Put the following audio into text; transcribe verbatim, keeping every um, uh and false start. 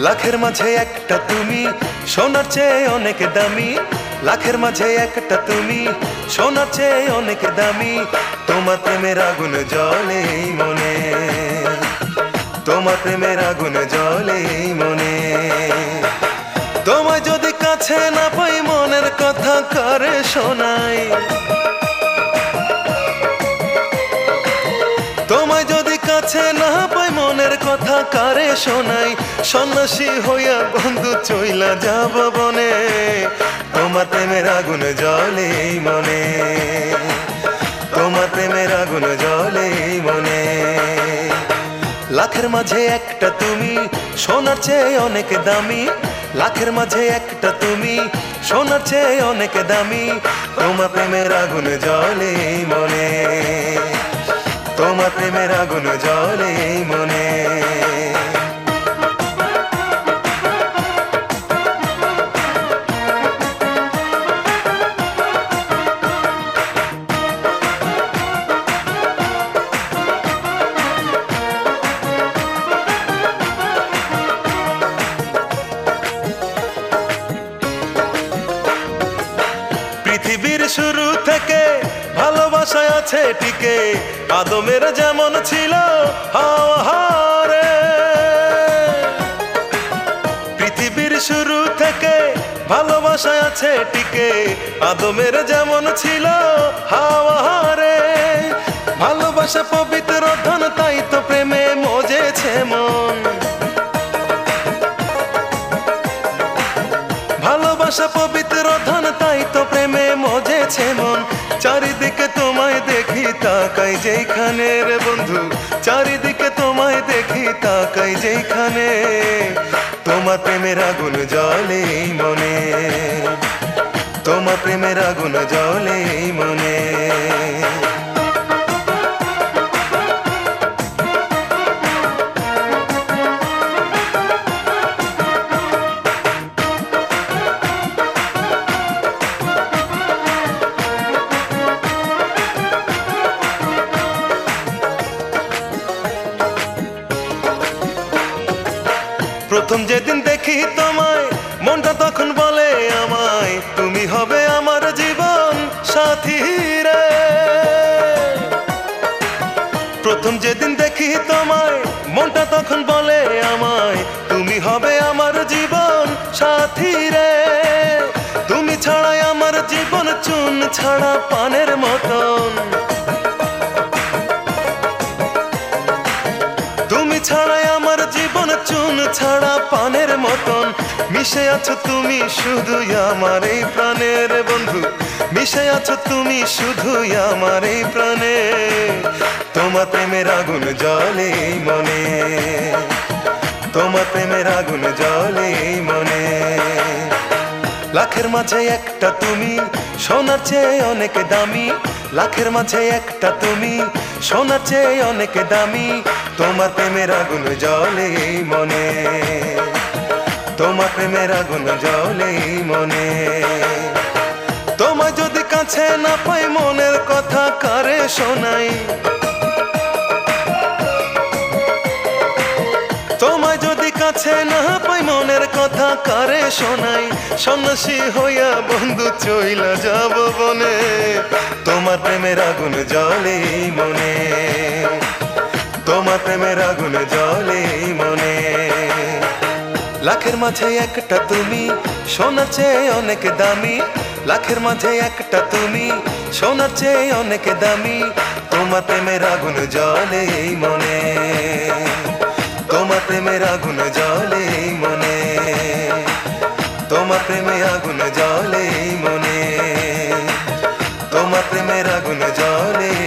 লাখের মাঝে একটা তুমি, সোনার চেয়ে অনেক দামি। লাখের মাঝে একটা তুমি, সোনার চেয়ে অনেক দামি। তোমার প্রেমের আগুন জ্বলে মনে, তোমার প্রেমের আগুন জ্বলে মনে। তোমায় যদি কাছে না পাই মনের কথা কারে শোনাই, তোমায় যদি কাছে না পাই মনের কথা কারে শোনাই। সন্ন্যাসী হইয়া বন্ধু চইলা যাব বনে, তোমার প্রেমের আগুন জ্বলে মনে, তোমার প্রেমের আগুন জ্বলে মনে। লাখের মাঝে একটা তুমি, সোনার চেয়ে অনেক দামি। লাখের মাঝে একটা তুমি, সোনার চেয়ে অনেক দামি। তোমার প্রেমের আগুন জ্বলে মনে, তোমার প্রেমের আগুন জ্বলে মনে। পৃথিবীর শুরু থেকে ভালোবাসায় আছে টিকে, আদমের যেমন ছিল হাওয়া রে। পৃথিবীর শুরু থেকে ভালোবাসায় আছে টিকে, আদমের যেমন ছিল হাওয়া রে। ভালোবাসা পবিত্র ধন, তাই তো প্রেমে মজেছে মন। ভালোবাসা পবিত্র ধন, তাই তো প্রেমে মজেছে মন। চারিদিকে তোমায় দেখি তাকাই যেখানে রে বন্ধু, চারিদিকে তোমায় দেখি তাকাই যেখানে। তোমার প্রেমের আগুন জ্বলে মনে, তোমার প্রেমের আগুন জ্বলে মনে। প্রথম যেদিন দেখি তোমায় মনটা তখন বলে আমায়, তুমি হবে আমার জীবন সাথী রে। প্রথম যেদিন দেখি তোমায় মনটা তখন বলে আমায়, তুমি হবে আমার জীবন সাথী রে। তুমি ছাড়াই আমার জীবন চুন ছাড়া পানের মতন, তুমি ছাড়াই আমার জীবন চুন ছাড়া পানের মতন। মিশে আছো তুমি শুধু আমার এই প্রাণের বন্ধু, মিশে আছো তুমি শুধু আমার এই প্রাণে। তোমার প্রেমের আগুন জ্বলে মনে, তোমার প্রেমের আগুন জ্বলে মনে। লাখের মাঝে একটা তুমি, সোনার চেয়ে অনেক দামি। লাখের মাঝে একটা তুমি, সোনার চেয়ে অনেক দামি। তোমার প্রেমের আগুন জ্বলে মনে, তোমার প্রেমের আগুন জ্বলে মনে। তোমায় যদি কাছে না পাই মনের কথা কারে শোনাই, তোমায় যদি কাছে না পাই মনের কথা কারে শোনাই। সন্ন্যাসী হইয়া বন্ধু চইলা যাব বনে, তোমার প্রেমের আগুন জ্বলে মনে, তোমার প্রেমের আগুন জ্বলে মনে। লাখের মাঝে একটা তুমি, সোনার চেয়ে অনেক দামি। লাখের মাঝে একটা তুমি, সোনার চেয়ে অনেক দামি। তোমার প্রেমের আগুন জ্বলে মনে, তোমার প্রেমের আগুন জ্বলে মনে, তোমার প্রেমে আগুন জ্বলে মনে, তোমার প্রেমের আগুন জ্বলে।